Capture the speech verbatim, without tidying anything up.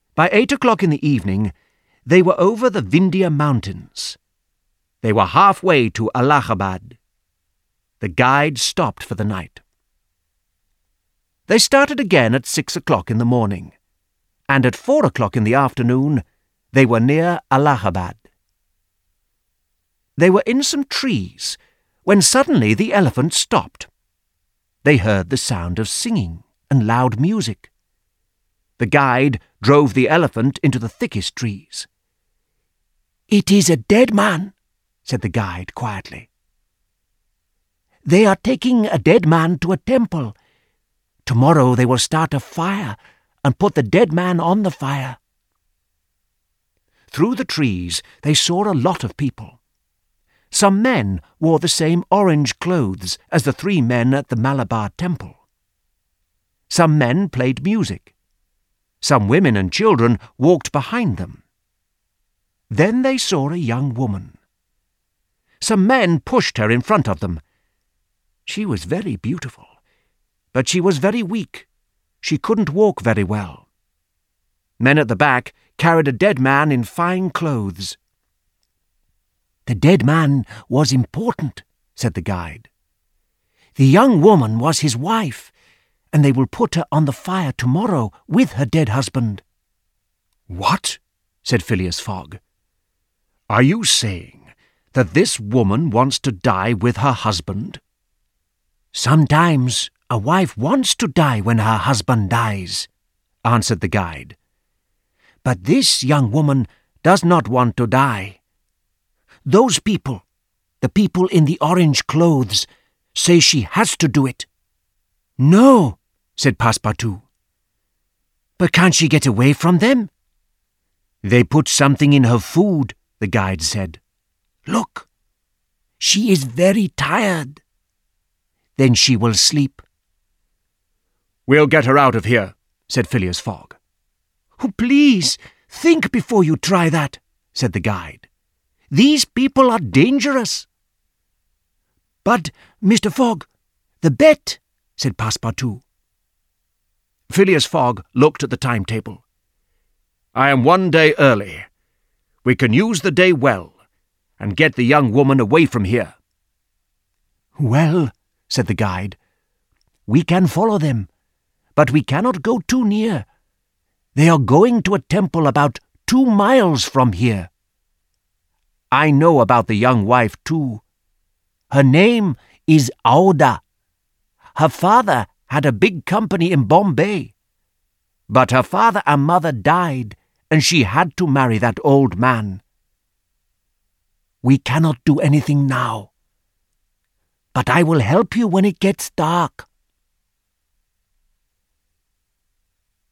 By eight o'clock in the evening, they were over the Vindhya mountains. They were halfway to Allahabad. The guide stopped for the night. They started again at six o'clock in the morning, and at four o'clock in the afternoon, they were near Allahabad. They were in some trees when suddenly the elephant stopped. They heard the sound of singing and loud music. The guide drove the elephant into the thickest trees. "It is a dead man," said the guide quietly. "They are taking a dead man to a temple. Tomorrow they will start a fire and put the dead man on the fire." Through the trees they saw a lot of people. Some men wore the same orange clothes as the three men at the Malabar temple. Some men played music. Some women and children walked behind them. Then they saw a young woman. Some men pushed her in front of them. She was very beautiful, but she was very weak. She couldn't walk very well. Men at the back carried a dead man in fine clothes. "The dead man was important," said the guide. "The young woman was his wife, and they will put her on the fire tomorrow with her dead husband." "What?" said Phileas Fogg. "Are you saying that this woman wants to die with her husband?" "Sometimes a wife wants to die when her husband dies," answered the guide. "But this young woman does not want to die. Those people, the people in the orange clothes, say she has to do it." "No," said Passepartout. "But can't she get away from them?" "They put something in her food," the guide said. "Look, she is very tired. Then she will sleep." "We'll get her out of here," said Phileas Fogg. "Oh, please, think before you try that," said the guide. "These people are dangerous." "But, Mister Fogg, the bet," said Passepartout. Phileas Fogg looked at the timetable. "I am one day early. We can use the day well, and get the young woman away from here." "Well," said the guide, "we can follow them, but we cannot go too near. They are going to a temple about two miles from here." "I know about the young wife, too. Her name is Aouda. Her father had a big company in Bombay. But her father and mother died, and she had to marry that old man. We cannot do anything now, but I will help you when it gets dark."